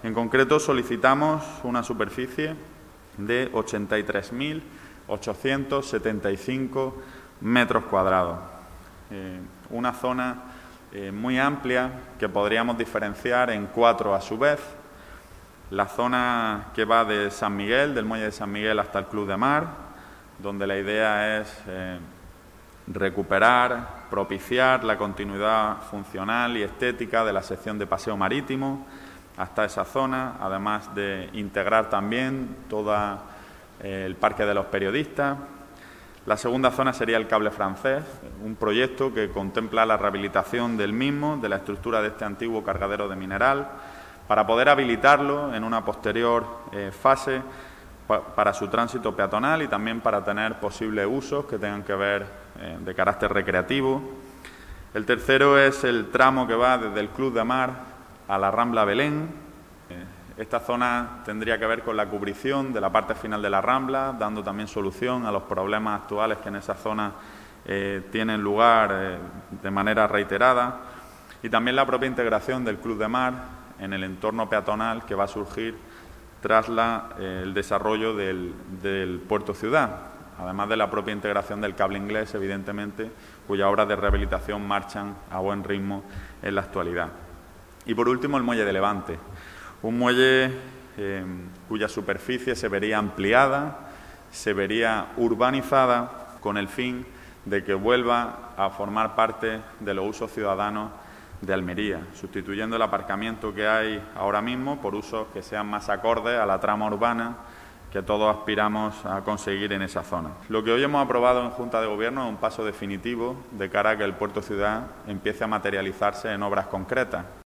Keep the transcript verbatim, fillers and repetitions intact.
En concreto, solicitamos una superficie de ochenta y tres mil ochocientos setenta y cinco metros cuadrados. Eh, una zona eh, muy amplia que podríamos diferenciar en cuatro a su vez. La zona que va de San Miguel, del muelle de San Miguel hasta el Club de Mar, donde la idea es eh, recuperar, propiciar la continuidad funcional y estética de la sección de paseo marítimo hasta esa zona, además de integrar también todo eh, el Parque de los Periodistas. La segunda zona sería el cable francés, un proyecto que contempla la rehabilitación del mismo, de la estructura de este antiguo cargadero de mineral, para poder habilitarlo en una posterior eh, fase pa para su tránsito peatonal y también para tener posibles usos que tengan que ver eh, de carácter recreativo. El tercero es el tramo que va desde el Club de Mar a la Rambla Belén. Eh, esta zona tendría que ver con la cubrición de la parte final de la Rambla, dando también solución a los problemas actuales que en esa zona eh, tienen lugar eh, de manera reiterada, y también la propia integración del Club de Mar en el entorno peatonal que va a surgir tras la, eh, el desarrollo del, del puerto ciudad, además de la propia integración del cable inglés, evidentemente, cuyas obras de rehabilitación marchan a buen ritmo en la actualidad. Y por último, el muelle de Levante, un muelle eh, cuya superficie se vería ampliada, se vería urbanizada, con el fin de que vuelva a formar parte de los usos ciudadanos de Almería, sustituyendo el aparcamiento que hay ahora mismo por usos que sean más acordes a la trama urbana que todos aspiramos a conseguir en esa zona. Lo que hoy hemos aprobado en Junta de Gobierno es un paso definitivo de cara a que el puerto ciudad empiece a materializarse en obras concretas.